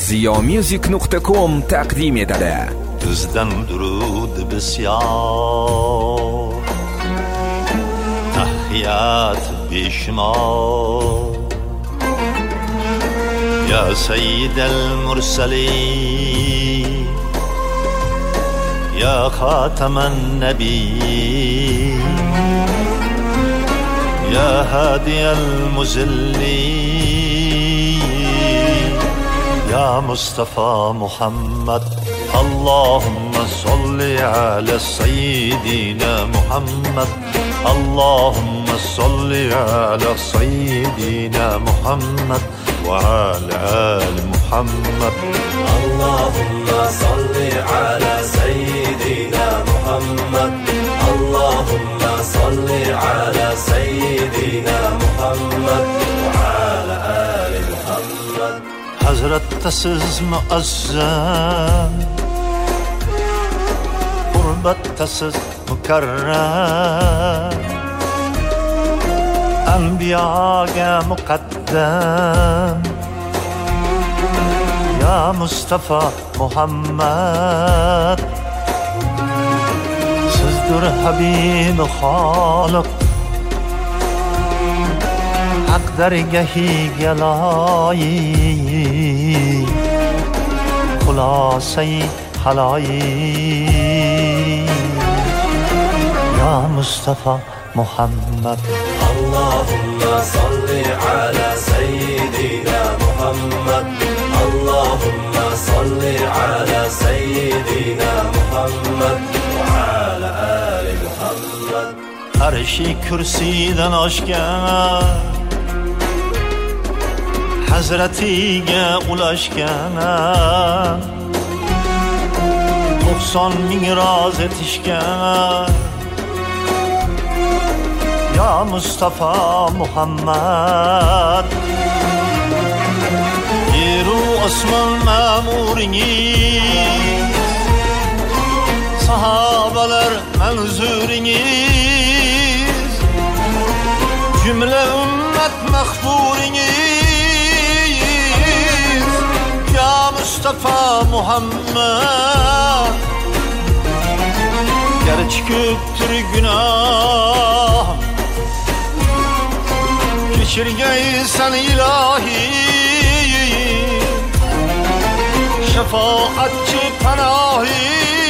ziyomusic.com taqdim etadi. Bizdan durud bisyor, tahiyat beshumor. Ya sayyidal mursalin, ya khataman nabiyyin, ya hadiyal muzillin, ya Mustafa Muhammad. Allahumma salli ala sayyidina Muhammad. Allahumma salli ala sayyidina Muhammad wa ala ali Muhammad. Allahumma salli ala sayyidina Muhammad. Allahumma salli ala sayyidina Muhammad wa ala ali Muhammad. Hazratta siz muazzam, qurbatda siz mukarram, anbiyoga muqaddam, ya Mustafa Muhammad. Sizdir Habib Xoliq, haq dargahiga loyiq, xulosai haloyiq, ya Mustafa Muhammad. Allahumma salli ala sayyidina Muhammad. Allahumma salli ala sayyidina Muhammad wa ala ali Muhammad. Arshi kursidan oshgan, Hazratiga ulashgan, 90 ming roz etishgan, ya Mustafa Muhammad. Yeru osmon ma'muringiz, sahobalar manzuringiz, jumla ummat mahburingiz, ya Mustafa Muhammad. Gerçi ko'pdir gunoh, kechirgaysan ilohi, shafoatchi panohi,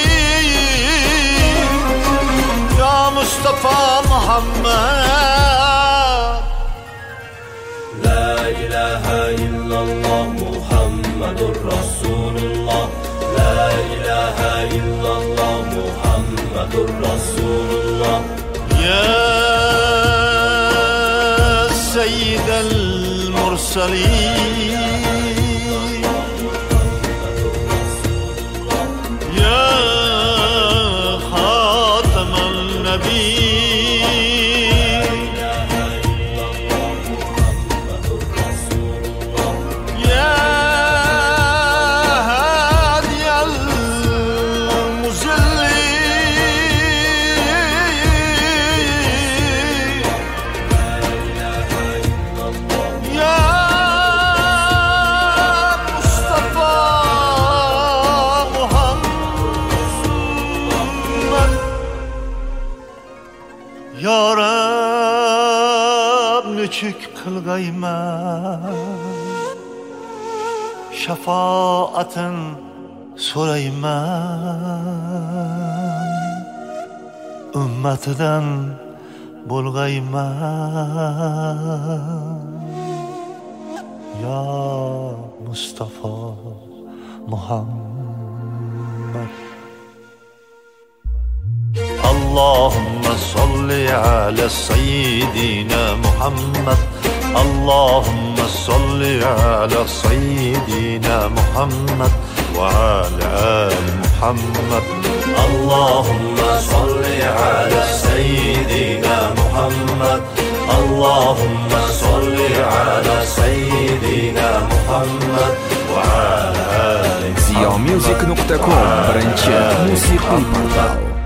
ya Mustafa Muhammad. La ilaha illallah Muhammadur Rasulullah. La ilaha illallah Muhammadur Rasulullah. Ya sayyidal mursalin, ya khataman nabiyyin, ya hadiyal muzillin, ya Mustafa Muhammad. Ya Rab nechuk qilgayman, shafaatin so'rayman, ummatidan bo'lgayman, ya Mustafa Muhammad. Allahumma salli ala sayyidina Muhammad. Allahumma salli ala sayyidina Muhammad wa ala ali Muhammad. Allahumma salli ala sayyidina Muhammad. Allahumma salli ala sayyidina Muhammad wa ala ali Muhammad. ziyomusic.com birinchi musiqiy portal.